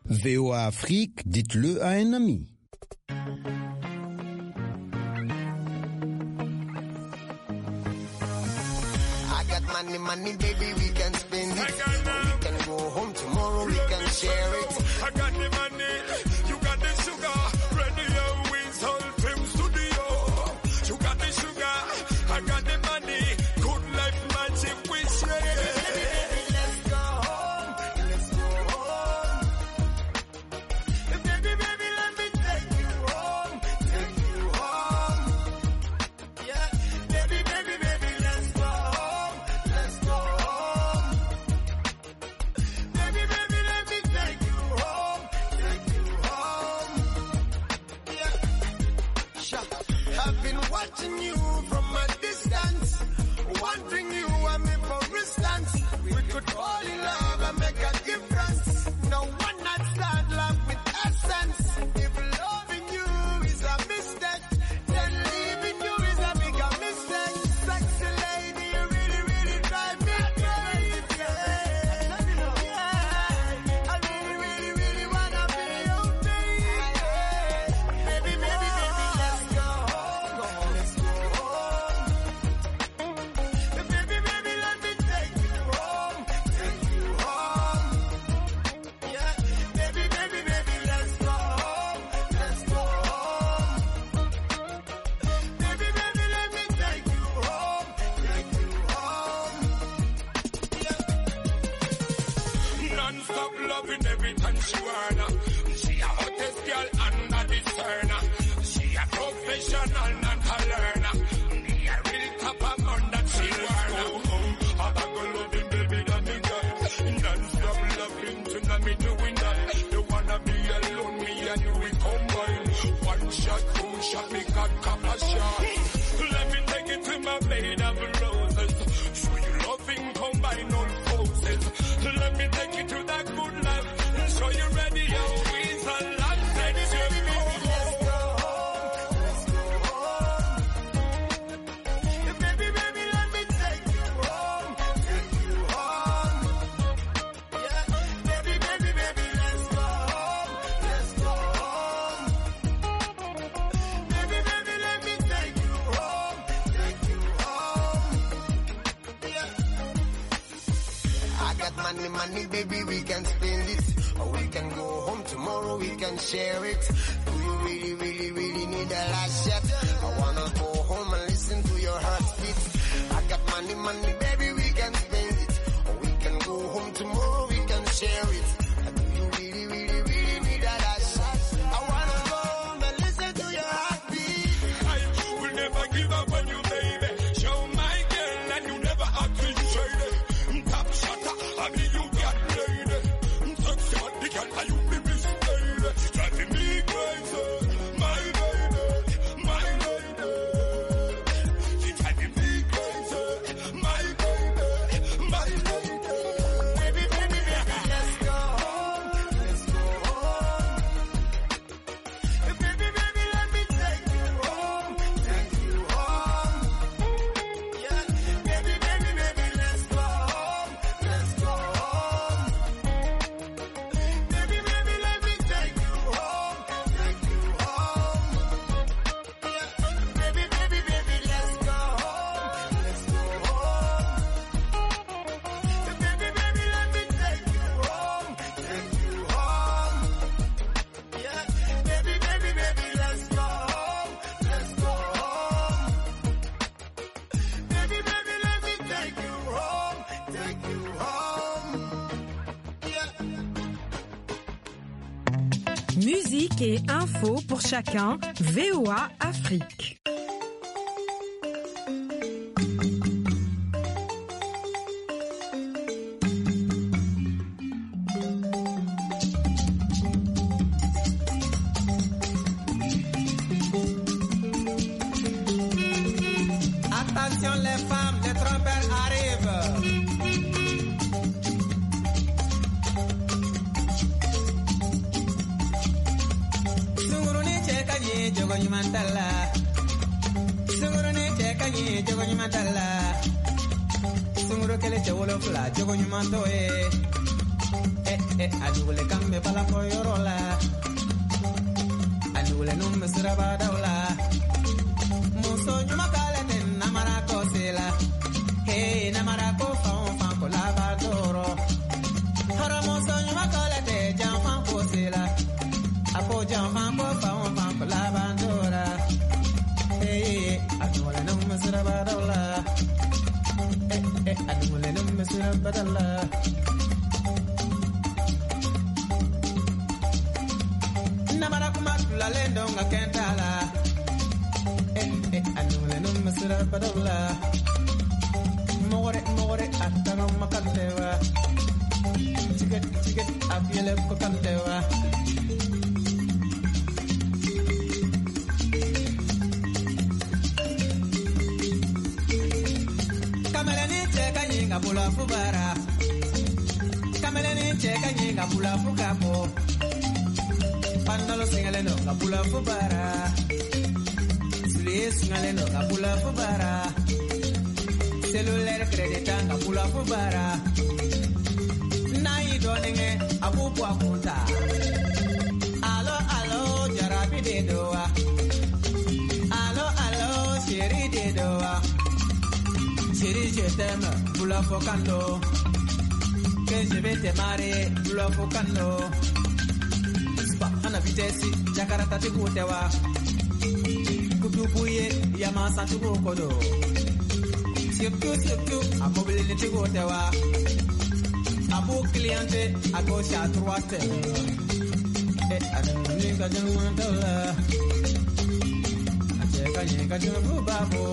VOA Afrique, dites-le à un ami. Money, baby, we can spend it. We can go home tomorrow, we can share it. I got the money, you got the sugar. Radio wins whole film studio. You got the sugar, I got the money. Good life magic, we share it. Let's go home, let's go home. Baby, baby, let me take you home, take you home. Yeah, baby, baby, baby, let's go home. Watching you from a distance, wanting you and me for instance. We could fall in love and make a difference. No one not start love with essence. If loving you is a mistake, then leaving you is a bigger mistake. Sexy lady, you really, really drive me crazy. Yeah, I really, really, really wanna be your baby. Baby, baby, baby, let's go home. Let me take it to my bed of roses. Show you loving, combine all forces. Let me take you to that good life. Show you ready, your wings are life. Let's go home. Let's go home. Baby, baby, let me take you home. Take you home. Yeah, baby, baby, baby, let's go home. Let's go home. Baby, baby, let me take you home. Take you home. Yeah. I got money, money, baby, we can spend it. Or we can go home tomorrow, we can share it. Do you really, really, really need a last shot? I wanna go home and listen to your heartbeat. I got money, money, baby, we can spend it. Or we can go home tomorrow, we can share it. Do you really, really, really need a last shot? I wanna go home and listen to your heartbeat. I will never give up on you, baby. Show my girl and you never act in shady. Top shutter, I mean you got lady. Sexy hot the girl, and you be misplaced. Driving me crazy, my lady, my lady. She driving me crazy, my lady, my lady. Baby, baby, baby, let's go home. Let's go home. Baby, baby, let me take you home. Take you home. Yeah, baby, baby, baby, let's go home. Let's go home. Baby, baby, let me take you home. Take you home. Yeah, baby, baby, baby, let's go home. Let's go home. Baby, baby, let me take you home. Take you home. Yeah, baby, baby, baby, let's go home. Let's go home. Baby, baby, let me take you home. Take you home. Yeah. Musique et info pour chacun, VOA Afrique. Attention les femmes, les trompeurs arrivent. Sunguruni chekanye jogo nyumantala. Sunguruni chekanye jogo nyumantala. Sunguru kele chewolo fla jogo nyumanto Adule kambe bala koyorola. Adule num siraba daula. Muso nyuma kala den namara kosela. Hey namara ko fan ko laba doro. Hara muso nyuma kala de jam fan kosela. Apo jam fan ko fan ko laba dora. Hey adule num siraba daula. Adule num siraba daula. La lendonga kentala anule no masira padala more atano makantewa tiget afiele ko kantewa kamelani cheka nyinga bula fubara kamelani cheka nyinga bula fukapo Pandalo singaleno kapula fubara Sule singaleno kapula fubara Cellular credita kapula fubara Nai doninge abubu akunta Alo jarabi de doa Alo chéri de doa Chéri je t'aime bula fokando Que je vais te marier bula fokando Ana vitesi jakarata tikutewa kutubuye ya masantu kodo surtout a mobilité tikutewa abu cliente a gauche à droite adani ka jamantala acheka nyeka jobu babo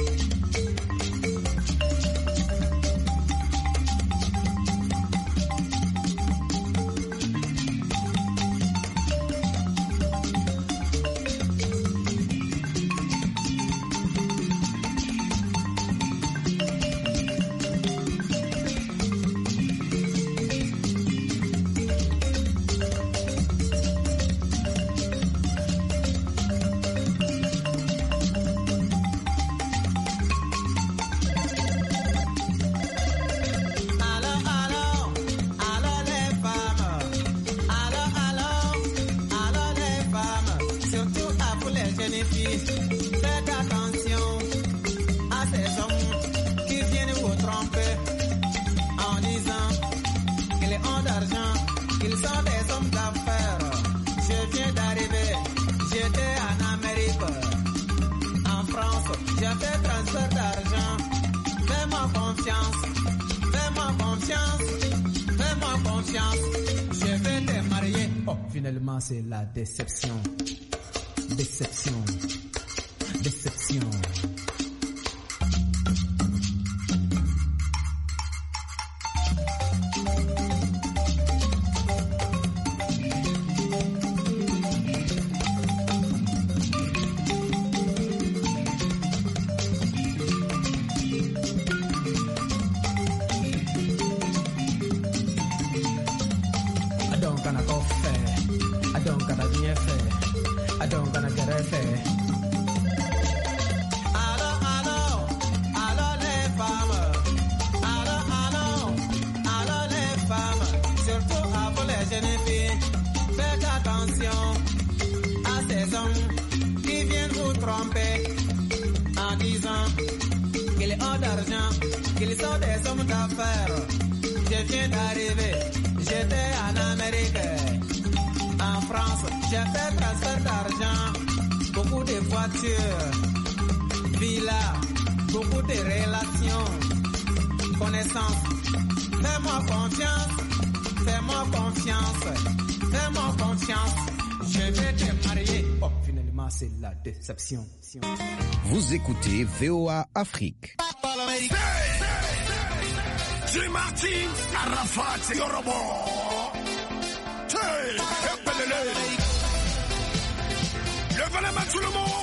Finalement, c'est la déception. Déception. Déception. Qu'ils sont des hommes d'affaires. Je viens d'arriver, j'étais en Amérique. En France, j'ai fait transfert d'argent. Beaucoup de voitures, villas, beaucoup de relations, connaissances. Fais-moi confiance, fais-moi confiance, fais-moi confiance. Je vais te marier. Oh, finalement, c'est la déception. Vous écoutez VOA Afrique. J. Martin, Arafat, Yorobo. Hey, levez les mains tout le monde.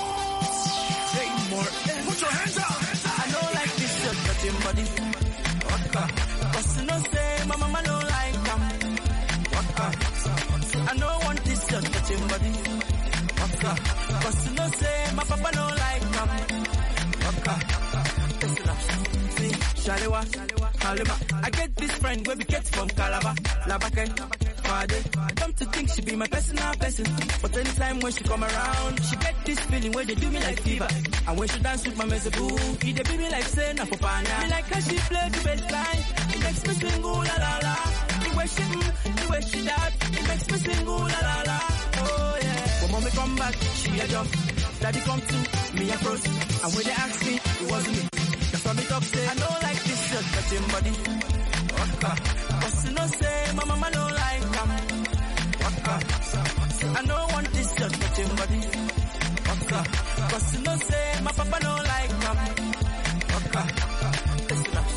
Put your hands up. I don't like this shirt, but your body. Waka. Cause you know say, my mama don't like them. Waka. I don't want this shirt, but your body. Waka. Cause you know say, my papa don't like them. Waka. Listen up. See, Shalewa. Halima. I get this friend where we get from Calabar, Labake, Fade. Come to think she be my personal person, but anytime when she come around, she get this feeling where they do me like fever. And when she dance with my mezeboo, he they be me like say na popana. Me like how she play the bass line, it makes me sing ooh la la la. The way she that, it makes me sing ooh la la la. Oh yeah. When mommy come back, she a jump. Daddy come to me a froze, and when they ask me, it wasn't me. That's why me talk say I don't like this shirt touching body. Waka, cause you know say my mama don't like them. Waka, I don't want this shirt touching body. Waka, cause you know say my papa don't like them. Waka, listen up.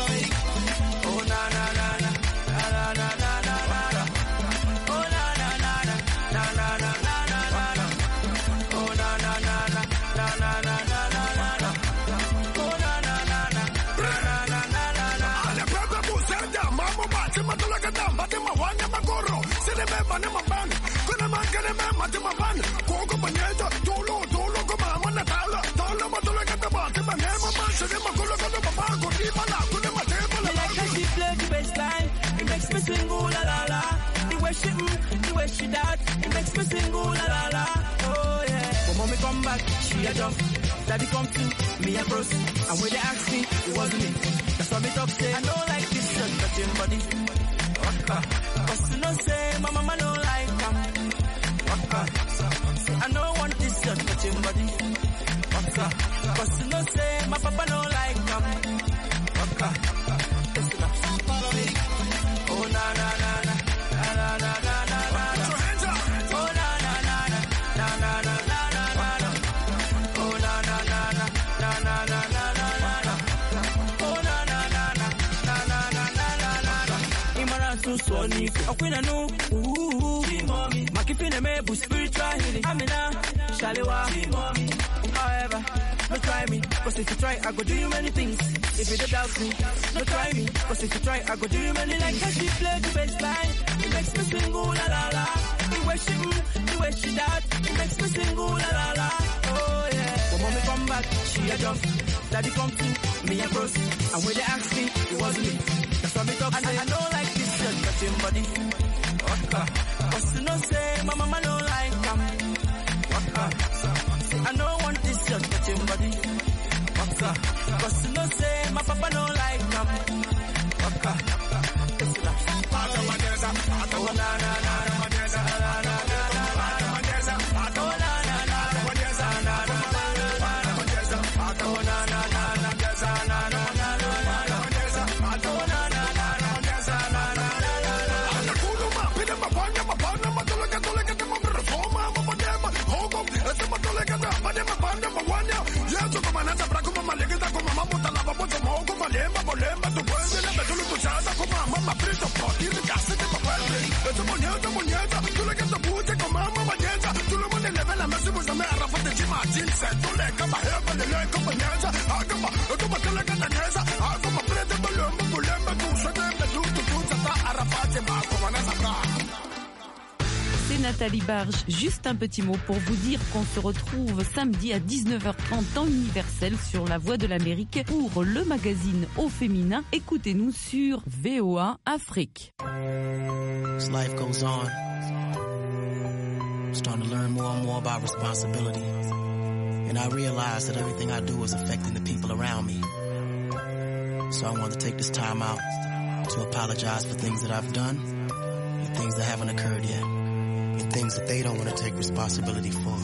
Oh na na na na na na na na na. Oh na na na na na na na na na na. Oh na na na na na na na na na na. Oh na na na na na na na na na. Ale brother busenda mama bati matulaga damba de mawanya magoro. Sine me bane mabane. Kuna mangane me mati mabane. Koko banyeja tolo ko mama na tala. Tala matulaga damba de mane mama sine magolo ko mama ko di bala kuna mate bala. I like how she play the bass line. It makes me sing ooh la la la. The way she that, it makes me sing ooh la la la. Oh yeah. When mommy come back, she a jump. Daddy come to me a froze, and when they ask me, it wasn't me. That's why me talk say I don't like this shirt touching body. Waka, cause you know say my mama don't like them. Waka, I don't want this shirt touching body. Waka, cause you know say my papa don't like them. Waka, listen up. Oh na na na na na na na na na. Put your hands up. Oh na na na na na na na na na. Oh na na na na na na na na na. Oh na na na na na na na na na. Imara so soni, akwina no. Mommy, makifine me spiritual healing. Amina, Shalewa. However, no try me, cause if you try, I go do you many things. If you don't doubt me, no try me, cause if you try, I go do you many. Like how she play the bass line, it makes me sing ooh la la la. The way she that, it makes me sing ooh la la la. Oh yeah. When mommy come back, she a jump. Daddy come to me a froze, and when they ask me, it wasn't me. That's why me talk and I don't like this shirt touching body. Waka, cause you know say my mama don't like them. Waka, I don't want this shirt touching body. Waka, cause you know say my papa don't like them. Waka, listen up. Oh na na na na na na na na. Oh na na na na na na na na. Oh na na na na na na na na na. Oh na na na na na na na. Ale kuluma pide mabanya mabana matulaga tulaga de mabrafoma mabadema. Hogo ese matulaga damba de mabanda mawanya. Yeso kama nata brako mama legenda kama mamuta lava bozo mogo malema bolema tu puende na betulu tu chata kama mama prito poti ricase de papel. Eto monyeta tulaga de bute kama mama nyeta. Tulumo ne level na masibu za me arafa de chima jinse tuleka maheba de leka manyeta. Agama eto matulaga de nyesa. Agama prete bolema bolema tu sete betu tu chata arafate ma kama na sabra. C'est Nathalie Barge. Juste un petit mot pour vous dire qu'on se retrouve samedi à 19h30 dans Universel sur La Voix de l'Amérique pour le magazine au féminin. Écoutez-nous sur VOA Afrique. As life goes on, I'm starting to learn more and more about responsibility. And I realize that everything I do is affecting the people around me. So I want to take this time out to apologize for things that I've done and things that haven't occurred yet. And things that they don't want to take responsibility for.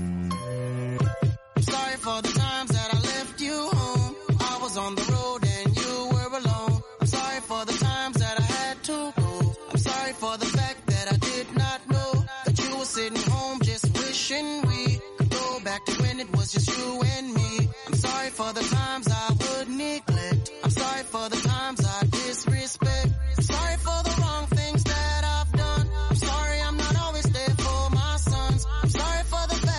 I'm sorry for the times that I left you home. I was on the road and you were alone. I'm sorry for the times that I had to go. I'm sorry for the fact that I did not know that you were sitting home just wishing we could go back to when it was just you and me. I'm sorry for the times I would neglect. I'm sorry for the times I disrespect. I'm sorry for the wrong things that I've done. I'm sorry I'm not always there for my sons. I'm sorry for the fact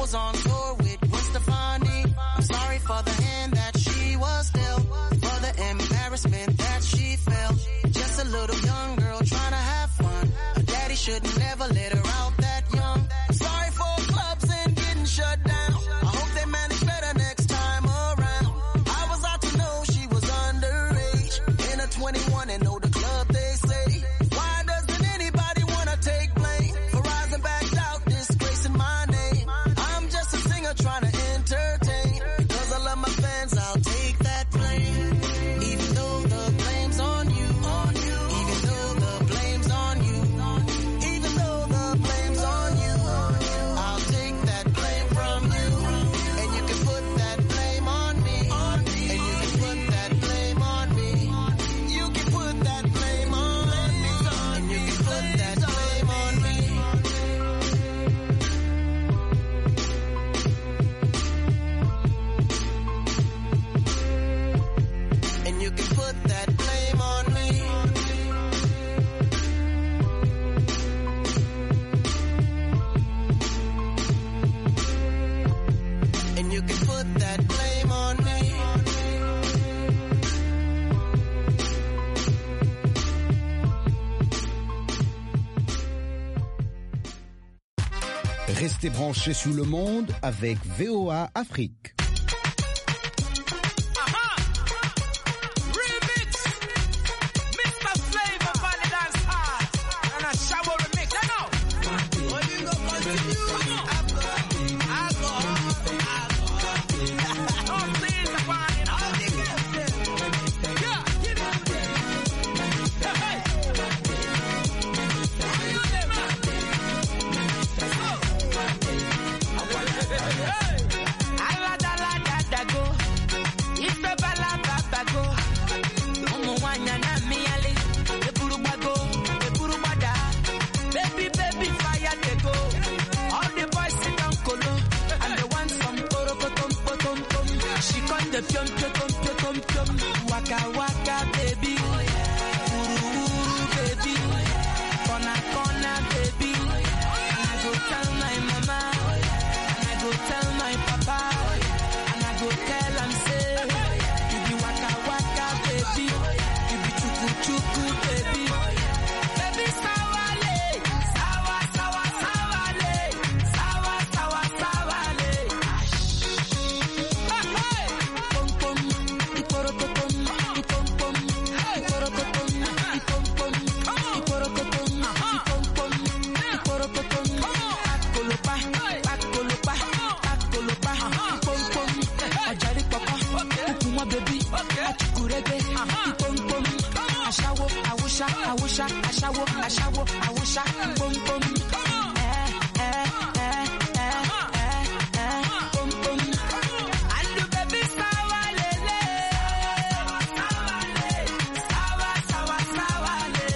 was on tour with Gwen Stefani. I'm sorry for the hand that she was dealt, for the embarrassment that she felt. Just a little young girl trying to have fun. Her daddy should never let her out that young. I'm sorry for clubs and getting shut down. I hope they manage better next time around. I was out to know she was underage, in her 21 and know the club they say. Why doesn't anybody wanna take blame for rising back out, disgracing my name? I'm just a singer trying to entertain. Because I love my fans, I'll take that blame. Even though the blame's on you, even though the blame's on you, even though the blame's on you, I'll take that blame from you. And you can put that blame on me, and you can put that blame on me. You can put that blame on me, and you can put that blame on me. And you can put that blame on me. And you can put that blame on me. Restez branchés sur le monde avec VOA Afrique. Waka waka baby, uru uru baby, corner corner baby. And I go tell my mama, and I go tell my papa, and I go tell am say, you be waka waka baby, you be chuku chuku baby. Baby sawale, sawa sawa sawale, sawa sawa sawale. Hey, pom pom, iporokotom. Awusha, pom pom. Pom pom. And the baby sawalele, sawa sawa sawale.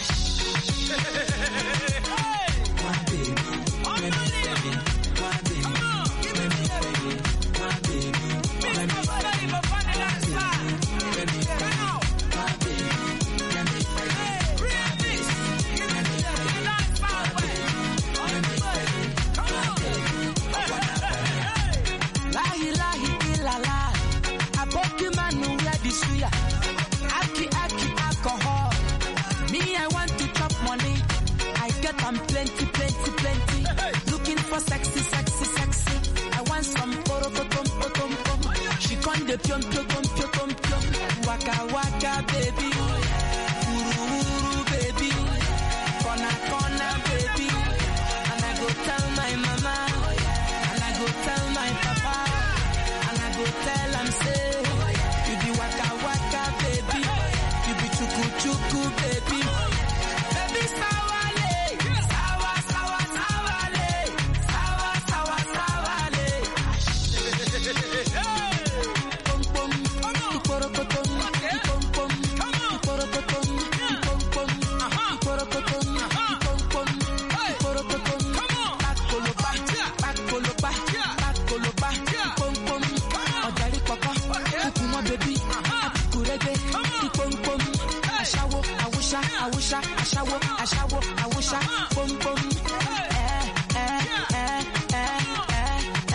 My baby, let me feel it. My baby, let me feel it. My baby, let me feel it. Let me feel it. My baby, let me feel it. Lahi lahi ilala, aboki manu where the suya, aki aki alcohol. Me I want to chop money, I get them plenty plenty plenty. Looking for sexy sexy sexy, I want some poro tom tom tom. She con de pion pion pion pion pion, waka waka baby, uru uru baby, corner corner baby. And I go tell my mama, and I go tell my papa, and I go tell am say, you be waka waka baby, you be chuku chuku baby. Baby sawale, sawa sawa sawale, sawa sawa sawale. Pom pom, iporokotom, pom pom, iporokotom, pom pom, iporokotom, pom pom, iporokotom. Pakolopa, pakolopa, pakolopa, pom pom. Ojari papa, kukumo baby, akurege, pom pom. Ashawo, awusha, awusha, ashawo, ashawo, awusha, pom pom.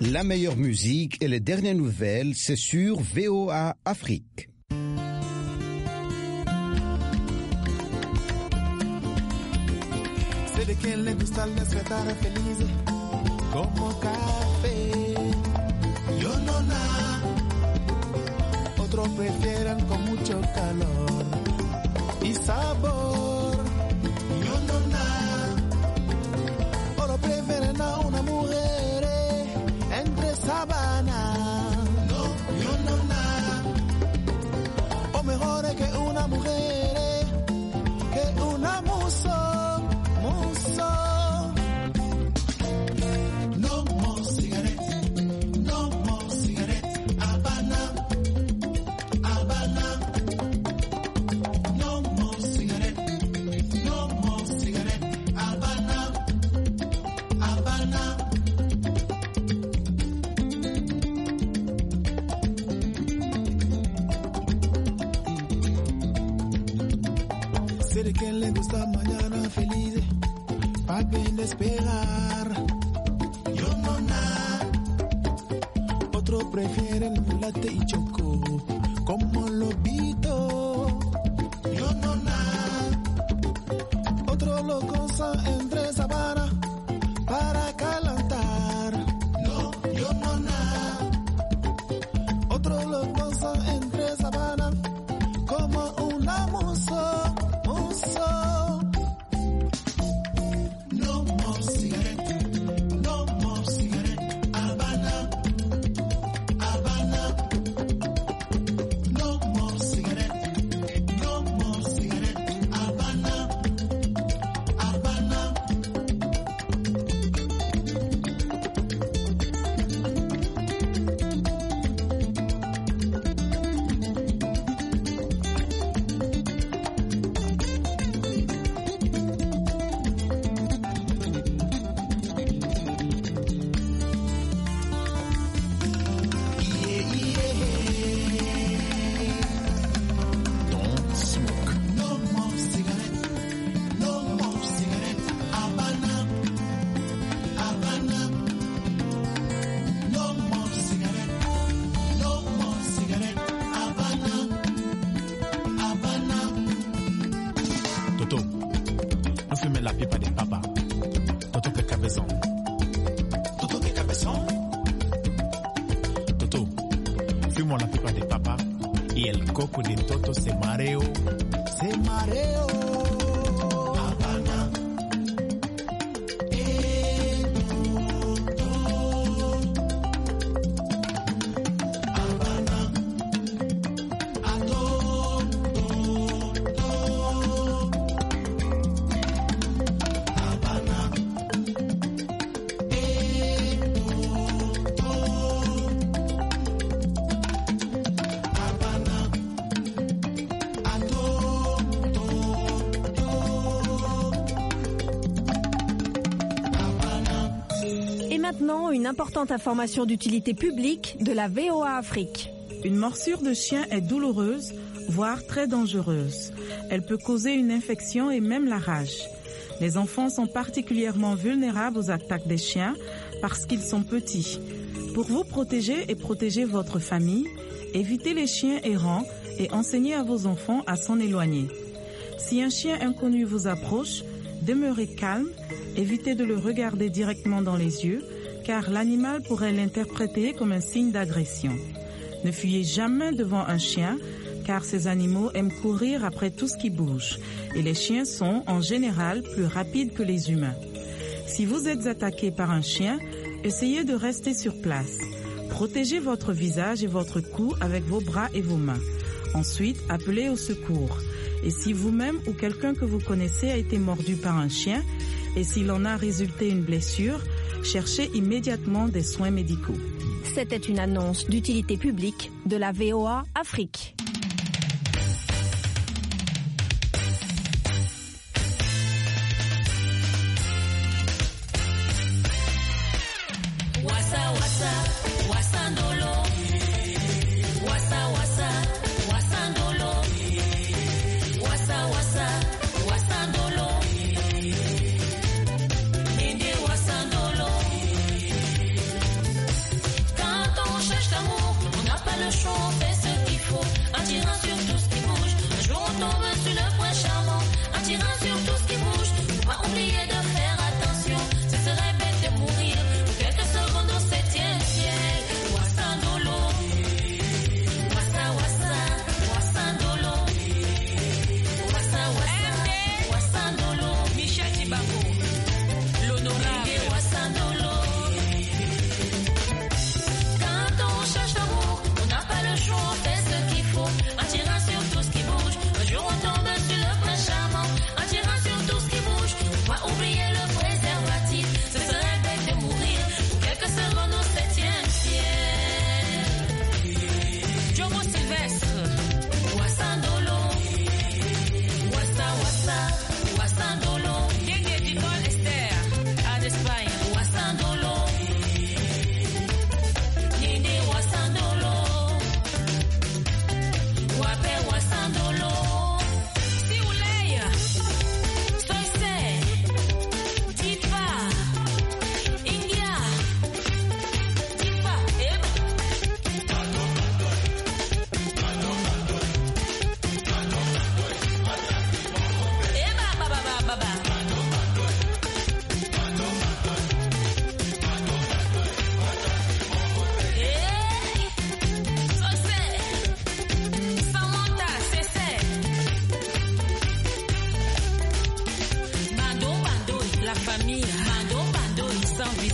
La meilleure musique et les dernières nouvelles, c'est sur VOA Afrique. Sé de quien le gusta el despertar feliz como café. Yo no nada. Otros prefieren con mucho calor y sabor. Yo no nada. Otros prefieren a una mujer entre sabana. No, yo no nada. O mejor que una mujer que una muso. No more cigarettes, no more cigarettes, Havana, Havana. No more cigarettes, no more cigarettes, Havana, Havana. Sé de quien le gusta mañana feliz. Pa' bien despegar, yo no nada. Otros prefieren latte y choco, como lobito. Yo no nada. Otros lo gozan entre sabana para calentar. No, yo no nada. Otros lo gozan entre sabana como una muso. Maintenant, une importante information d'utilité publique de la VOA Afrique. Une morsure de chien est douloureuse, voire très dangereuse. Elle peut causer une infection et même la rage. Les enfants sont particulièrement vulnérables aux attaques des chiens parce qu'ils sont petits. Pour vous protéger et protéger votre famille, évitez les chiens errants et enseignez à vos enfants à s'en éloigner. Si un chien inconnu vous approche, demeurez calme, évitez de le regarder directement dans les yeux, car l'animal pourrait l'interpréter comme un signe d'agression. Ne fuyez jamais devant un chien, car ces animaux aiment courir après tout ce qui bouge, et les chiens sont, en général, plus rapides que les humains. Si vous êtes attaqué par un chien, essayez de rester sur place. Protégez votre visage et votre cou avec vos bras et vos mains. Ensuite, appelez au secours. Et si vous-même ou quelqu'un que vous connaissez a été mordu par un chien, et s'il en a résulté une blessure, cherchez immédiatement des soins médicaux. C'était une annonce d'utilité publique de la VOA Afrique.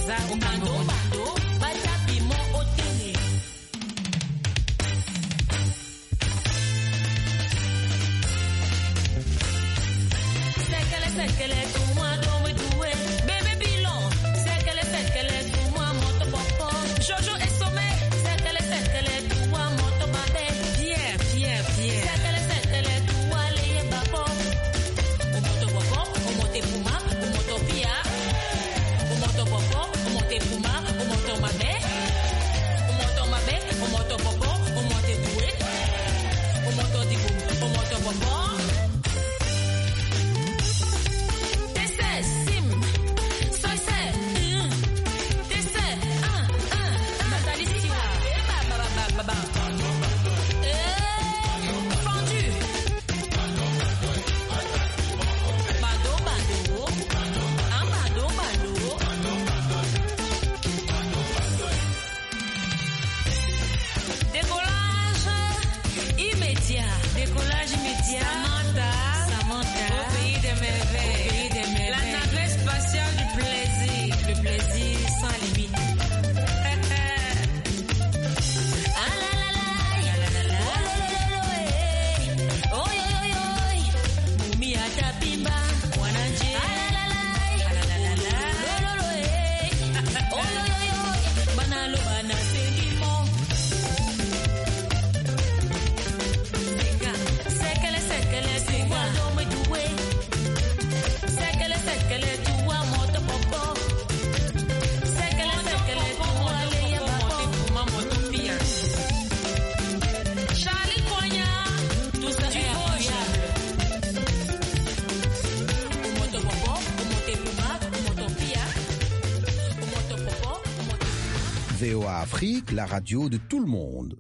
VOA Afrique, la radio de tout le monde.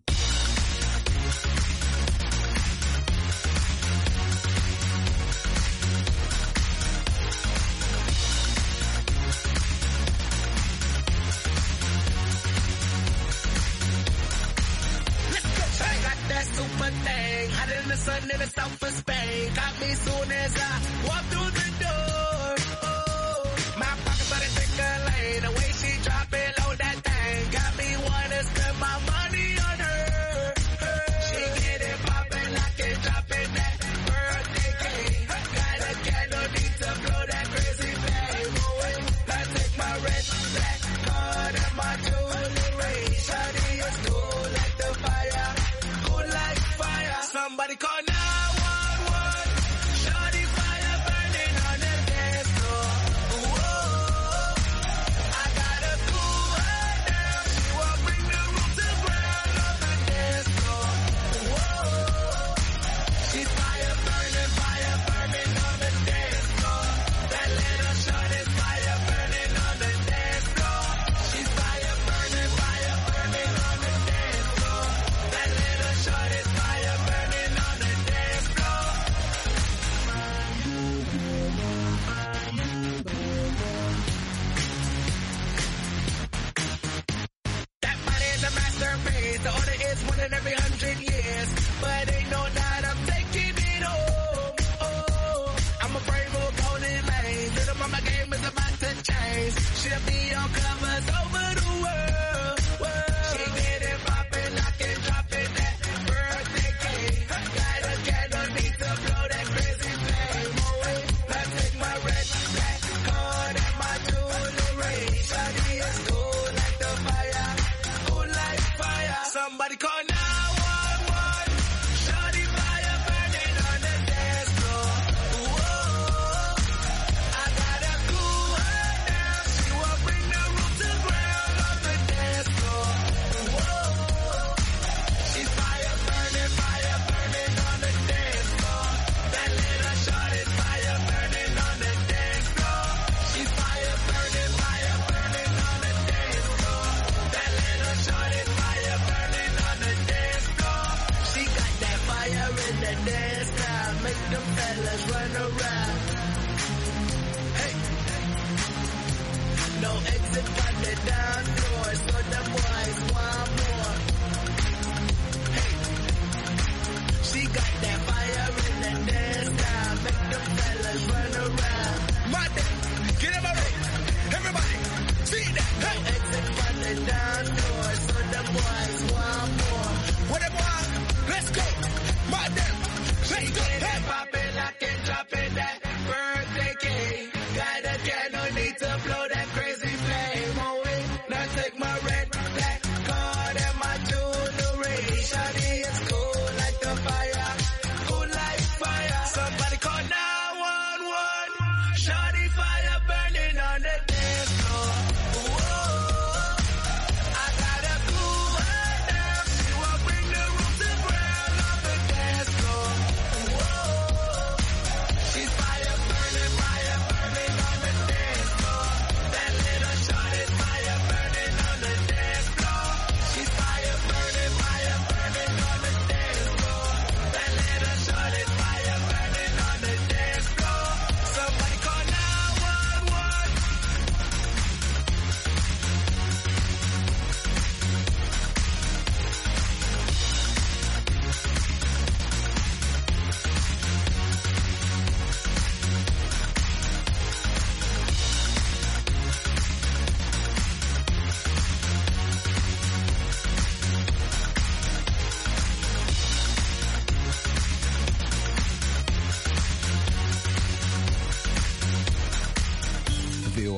Super thing, hotter than the sun in the south of Spain. Got me soon as I walk through the door. Oh, my pockets started tickling. The way she drop it low, that thing got me wanna spend my money on her. She get it poppin', I can drop it that birthday cake. Got a candle, need to blow that crazy flame. I take my red, black card and my jewelry. Shawty is cool like the fire. Somebody call 911. Shawty fire burning on the dance floor. Whoa, I gotta cool her down. She won't bring the room to ground on the dance floor. Whoa, she's fire burning on the dance floor. That little shot is fire burning on the dance floor. She's fire burning on the dance floor. That little shot is fire burning on the dance floor. That body is a masterpiece. The order is one in every 100 years. But ain't no doubt I'm taking it home. Oh, I'm a brave old golden lane. Little mama game is about to change. She'll be on covers over the world. She get it poppin', I can drop it that birthday cake. Got a candle, need to blow that crazy flame. I take my red, black card and my jewelry. Shawty is cool like the fire, cool like fire. Somebody call 911. Shawty fire burning on the dance floor. Whoa, I gotta cool her down. She won't bring the room to ground on the dance floor. Whoa, she's fire burning on the dance floor. That little shot is fire burning on the dance floor. She's fire burning on the dance floor. That little shot is fire burning on the dance floor. She got that fire in the dance now, make them fellas run around. Hey, no exit from the down doors, so the boys want more. Hey, she got that fire in the dance now, make them fellas run around. Monday, get him already, everybody, see that.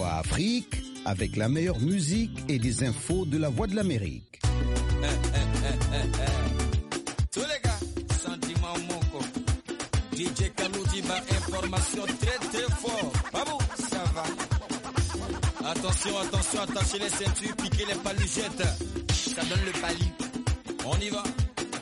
VOA Afrique, avec la meilleure musique et des infos de la Voix de l'Amérique. Tous les gars, sentiment moko. DJ Kaloudiba, information très très fort. Babou, ça va. Attention, attention, attachez les ceintures, piquez les paluchettes. Ça donne le pali. On y va.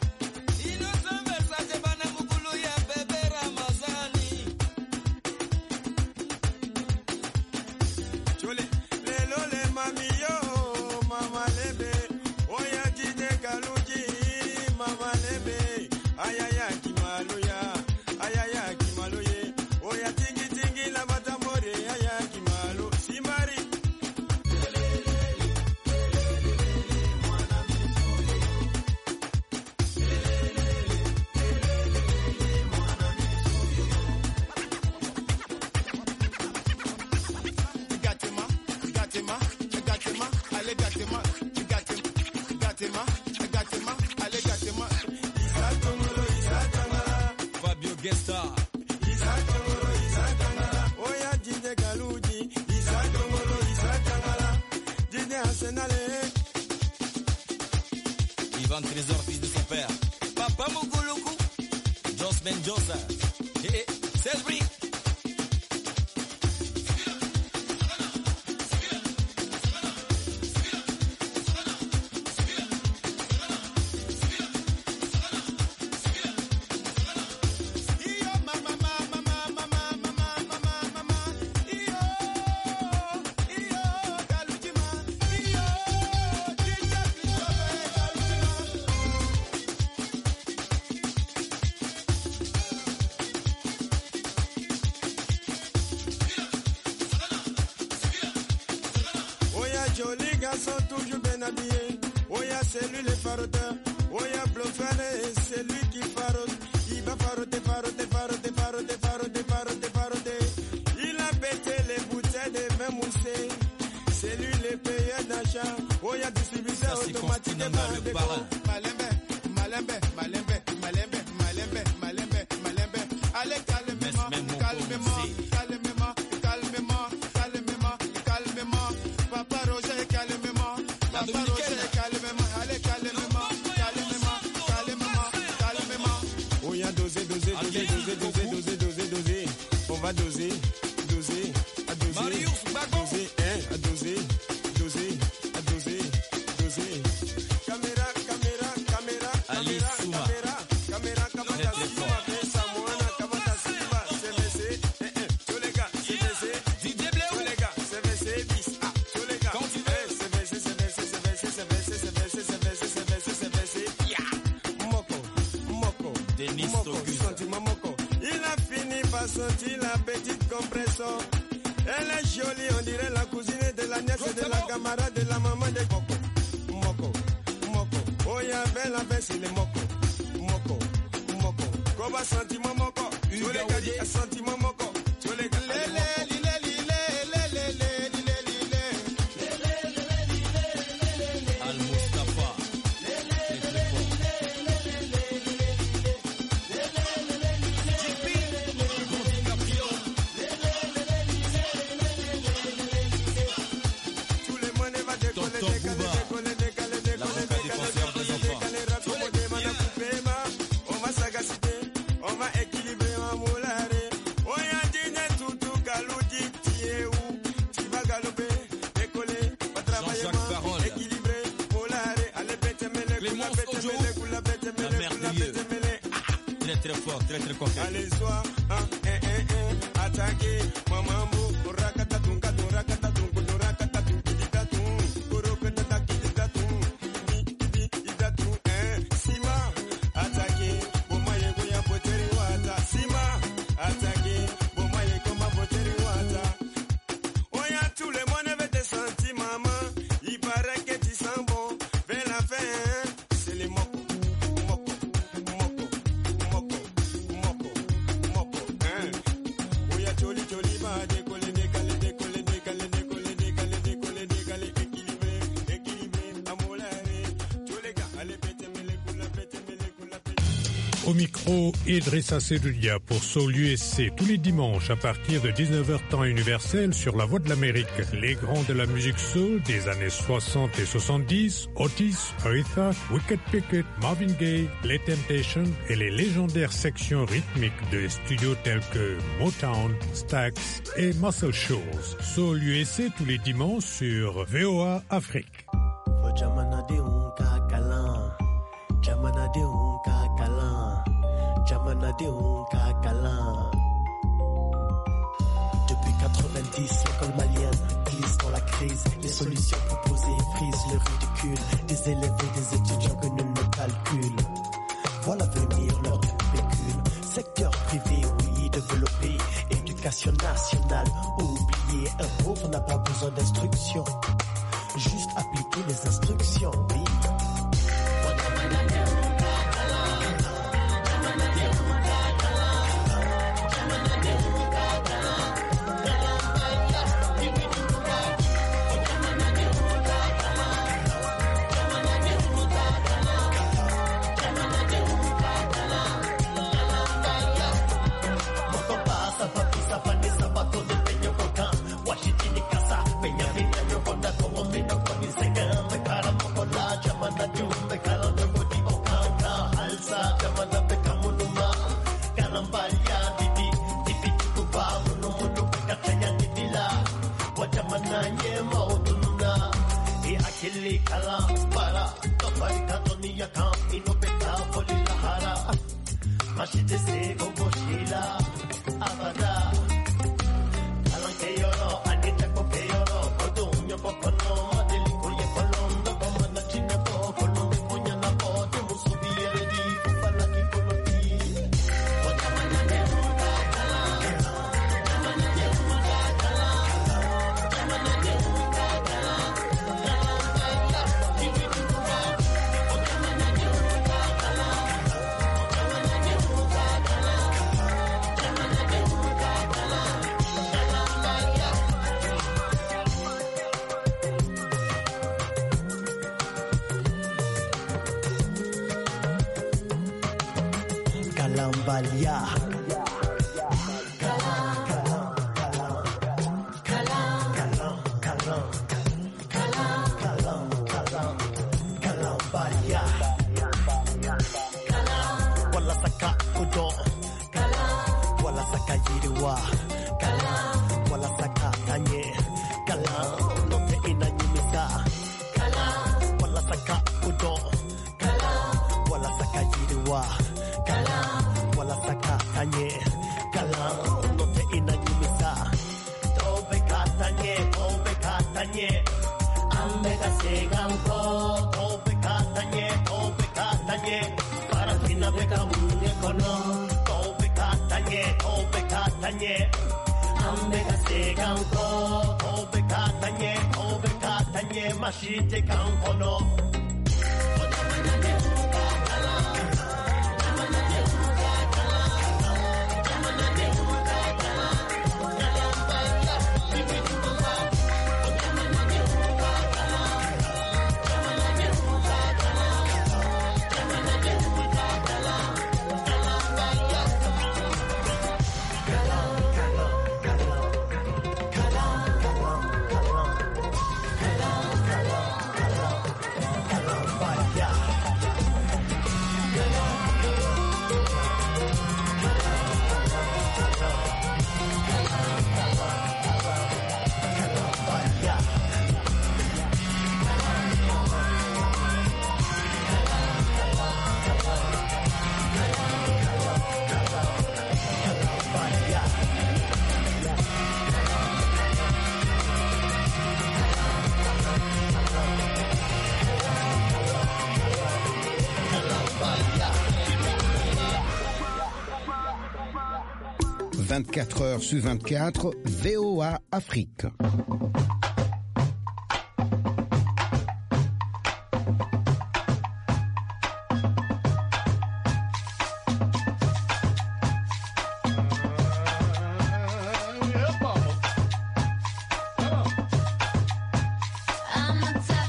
Ivan Trésor, fils de son père. Papa Muguluku, Jos Mendoza, et Selbri. Sont toujours bien habillés. Oya, c'est lui le faroteur. Oya, Blofane, c'est lui qui farote. Il va faroter, faroter, faroter, faroter, faroter, faroter, faroter. Il a pété les bouteilles de même moussé. C'est lui le payeur d'achat. Oya, distributeur automatique de Malembe, Malembe, Malembe, Malembe, Malembe, Malembe, Malembe. Allez, calmement, calmement, calmement, calmement, calmement, calmement. Papa Roger, calmement. Papa Roger, calmement. Allez, calmement, calmement, calmement, calmement. Oh, y'a doser, doser, doser, doser, doser, doser, doser, doser. On va doser, doser, à doser. Marius, doser, à doser, doser, à doser, doser. Caméra, caméra, caméra, caméra, caméra, caméra, caméra. Samoana, Kabata Silva, CVC, tous les gars, CVC, DJ Bleu, tous les gars, CVC, bis, tous les gars, quand tu veux, CVC, CVC, CVC, CVC, CVC, CVC, CVC, CVC, Moko, Moko, Denis sentiment Moko. Il a fini par sortir la petite compression. Elle est jolie, on dirait la cousine de la nièce de la camarade de la maman de Coco. Moko, Moko, oh y'a belle baisse, il est Moko, Moko, Moko. Koba sentiment Moko, tous les gars disent sentiment Moko, tous les gars. Al-Mustafa. Tout le monde va décoller, décoller, décoller, décoller, décoller, décoller. On va s'agacer, on va équilibrer en moulare. On y a dîné tout Kaloudi, tu es où? Tu vas galoper, décoller, va travailler, équilibrer, moulare. Allez, bête mêlée, coula, bête mêlée, coula, bête mêlée, coula, bête mêlée. Très très fort, très très concret. Allez, sois, attaquer, maman, rakata tunka, rakata tunku, rakata tunku, ditatum, kurokata takitatum, ditatum, Sima, attaquer, bomaye, goya, poteri, wata, Sima, attaquer, bomaye, koma, poteri, wata. Oya, tout le monde avait des sentiments, maman, il paraît que tu sens bon, vers la fin, c'est les moko, moko, moko, moko, moko, moko, Oya, joli, joli, va décoller, décoller, décoller, Au micro, Idrissa Seloudia pour Soul USC, tous les dimanches à partir de 19h temps universel sur la Voix de l'Amérique. Les grands de la musique soul des années 60 et 70, Otis, Aretha, Wicked Pickett, Marvin Gaye, Les Temptations et les légendaires sections rythmiques de studios tels que Motown, Stax et Muscle Shoals. Soul USC tous les dimanches sur VOA Afrique. Depuis 90, l'école malienne glisse dans la crise. Les solutions proposées frisent le ridicule des élèves et des étudiants que nul ne calcule. Voilà venir l'heure du pécule. Secteur privé, oui, développé. Éducation nationale, oublié. Un pauvre n'a pas besoin d'instruction. Juste appliquer les instructions, oui. Kalambalia. Kalambalia. Wala saka udo. Wala saka yiriwa. Wala saka tanye. No te inanyumisa. Wala saka udo. Wala saka yiriwa. Wala saka tanye. No te inanyumisa. Tobe katanye. Ambega seganko. Tobe katanye. Para fina beka munye kono. Tobe katanye. Ambega seganko. Tobe katanye. Mashite kankono. « 24 heures sur 24, VOA Afrique.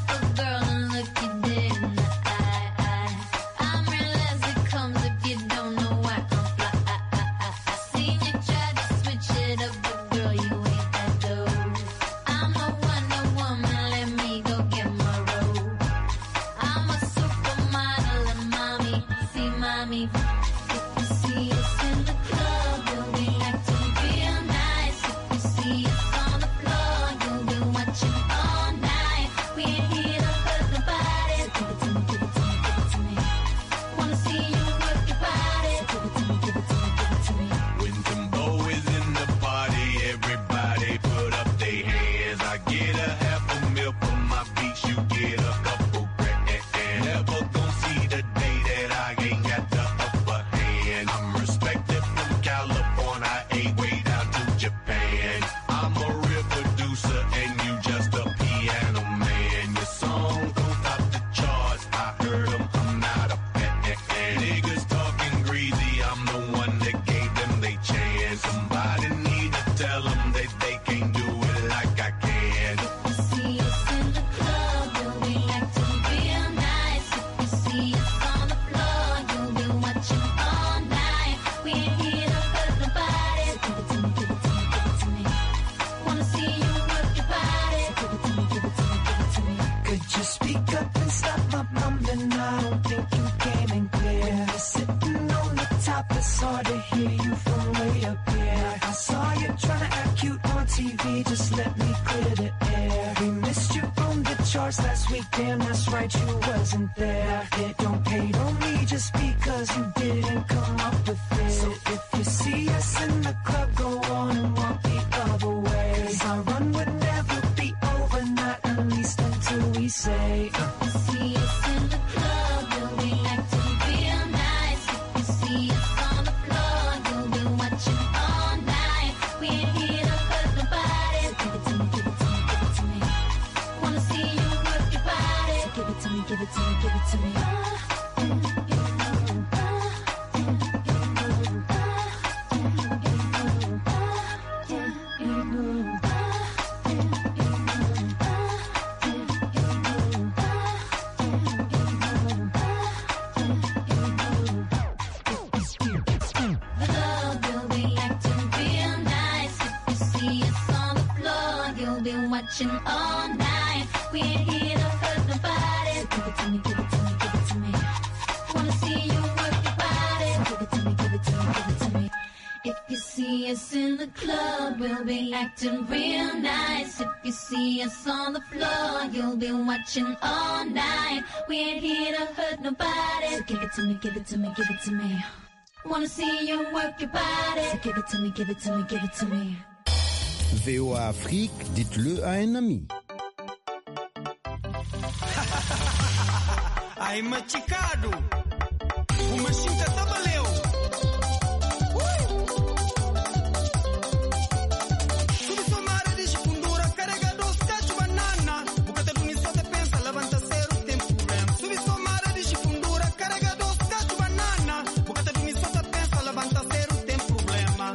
I'm real as it comes if you don't hear you from way up here. I saw you trying to act cute on TV, just let me clear the air. We missed you on the charts last week, damn that's right, you wasn't there. It don't hate on me just because you didn't come up with it. So if you see us in the club, go on and walk the other way. 'Cause our run would never be over, not at least until we say See us in the club, you'll be acting real nice. If you see us on the floor, you'll be watching all night. We ain't here to hurt nobody. So give it to me, give it to me, give it to me. Wanna see you work your body. So give it to me, give it to me, give it to me. Watching all night. We ain't here to hurt nobody. So give it to me, give it to me, give it to me. Wanna see you work your body. So give it to me, give it to me, give it to me. If you see us in the club, we'll be acting real nice. If you see us on the floor, you'll be watching all night. We ain't here to hurt nobody. So give it to me, give it to me, give it to me. Wanna see you work your body. So give it to me, give it to me, give it to me. VOA Afrique, dites-le à un ami. Ai machicado, uma chinta tabaleu. Tudo somara de fundura, carregador, sete banana. Bocata do nisso te pensa, levanta ser o tempo problema. Tudo somara de fundura, carregador, sete banana. Bocata do nisso te pensa, levanta ser o tempo problema.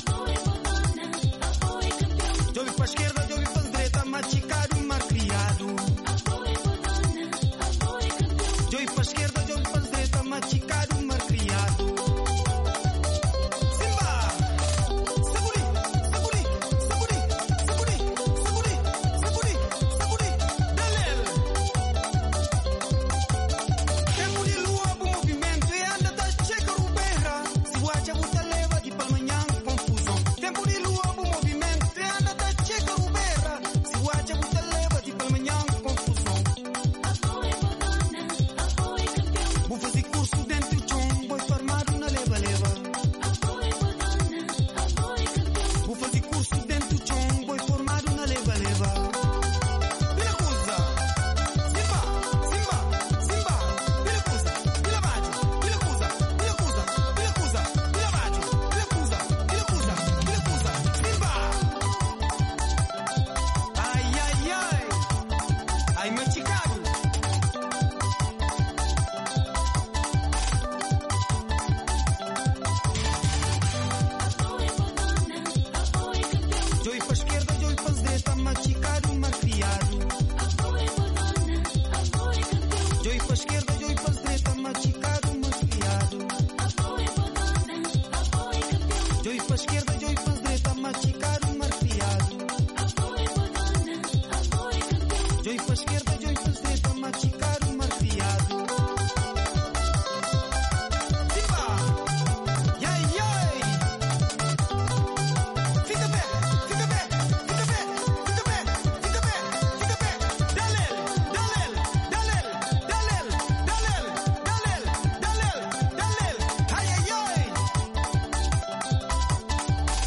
Jogue pra esquerda, jogue pra direita, machicado, malcriado. Jogue pra esquerda, jogue pra direita, machicado, malcriado. Simba! Saburi, saburi, saburi, saburi, saburi, saburi, saburi, dalel. Tempo de lua, bom movimento, e anda da checa ruberra. Se o acha, você leva de palmanhã, confusão. Tempo de lua, bom movimento, e anda da checa ruberra. Se o acha, você leva de palmanhã, confusão. Vou fazer curso dentro do chão, vou formado na leva-leva. Vou fazer curso dentro do chão, vou formado na leva-leva. Pila coisa, simba, simba, simba. Pila coisa, pila bate, pila coisa, pila coisa, pila coisa, pila bate, pila coisa, pila coisa, pila coisa, simba. Ai, ai, ai, ai, meu Chicago. Jogue pra esquerda, jogue pra direita, machicado, malcriado. Jogue pra esquerda, jogue pra direita, machicado, malcriado. Jogue pra esquerda, jogue pra direita, machicado, malcriado. Jogue pra esquerda, jogue pra direita, machicado, malcriado. Simba! Yai, yai! Fica bem, fica bem, fica bem, fica bem, fica bem, fica bem. Dalel, dalel, dalel, dalel, dalel, dalel, dalel, dalel. Ai, ai, ai.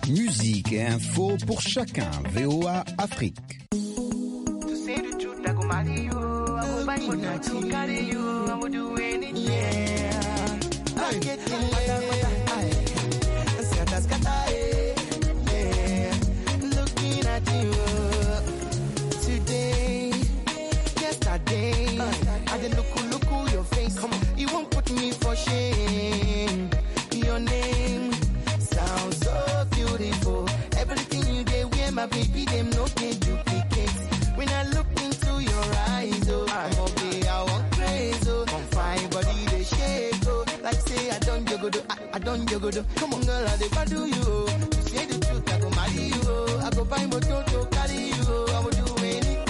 Musique et info pour chacun. VOA Afrique. To say the truth, I go marry you. I go buy motor to carry you. I will do anything. Yeah. I'm getting looking at you today, yesterday. I didn't look your face. Come on, you won't put me for shame. Your name sounds so beautiful. Everything you did, where my baby them no can duplicate. When I look into your eyes, oh, I'm okay, I want praise, oh. I'm fine, body they shake, oh. Like say I don't yogodo, I don't yogodo. Come on, girl, I never do you. To say the truth, I go marry you, oh. I go buy motor to carry you, oh. I will do anything.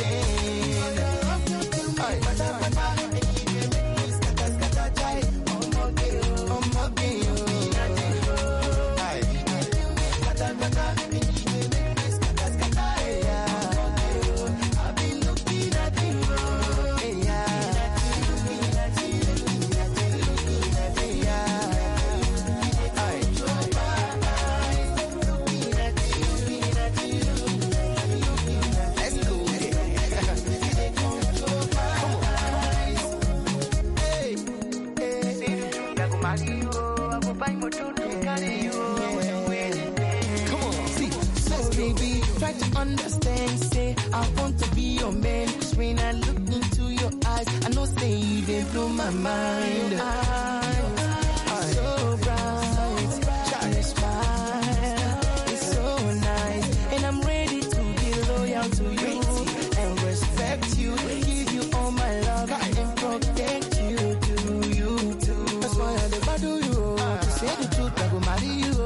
Understand, say I want to be your man. 'Cause when I look into your eyes, I know say you they blow my mind. Eyes so bright, your smile is so nice, and I'm ready to be loyal to you and respect you, give you all my love and protect you. Do you too? That's why I never do you. To say the truth, I go marry you.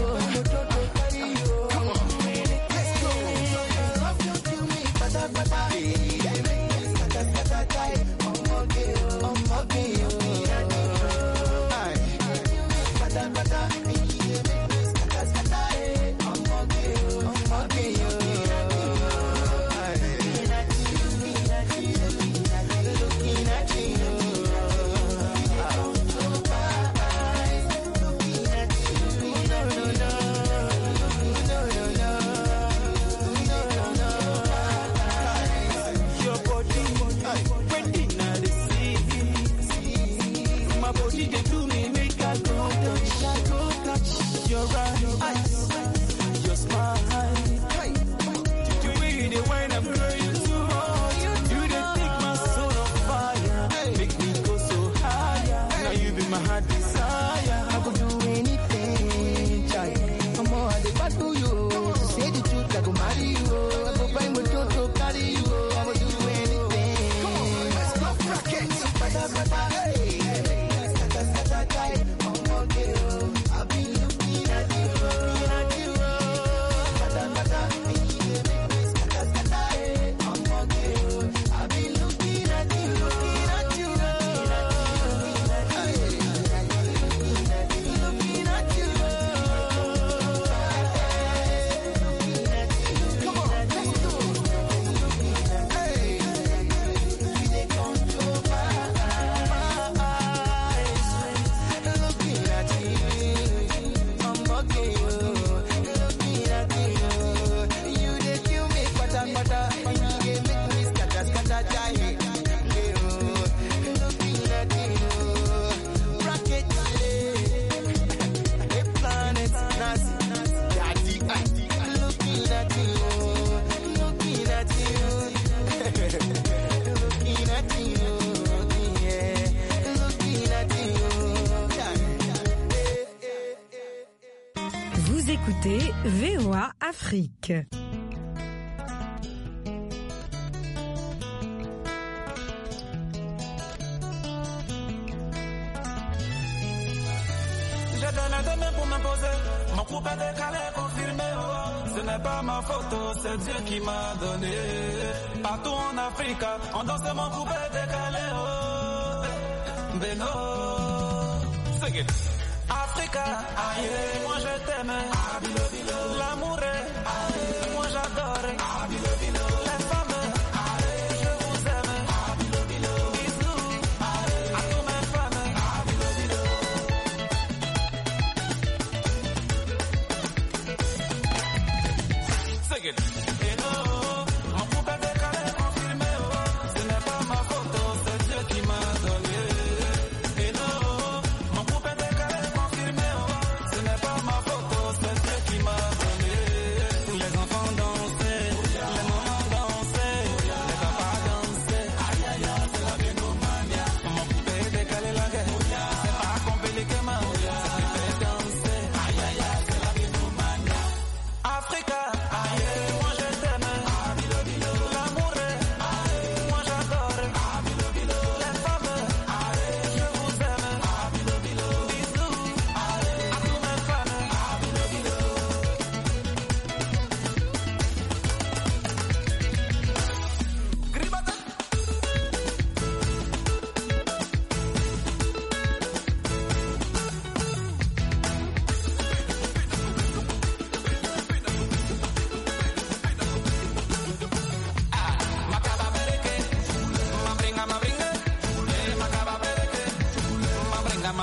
Vous écoutez VOA Afrique. Je donne des mains pour m'imposer. Mon couple est décalé, confirmé. Oh. Ce n'est pas ma photo, c'est Dieu qui m'a donné. Partout en Afrique, on danse mon couple est décalé. Oh. Beno. Sing it. Africa, aïe, moi je t'aime. L'amour est, aïe, moi j'adore. Les femmes, aïe, je vous aime. Bisous, aïe, à tous mes femmes.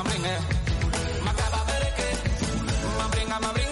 bringe. Macaba bereke, ma bringa,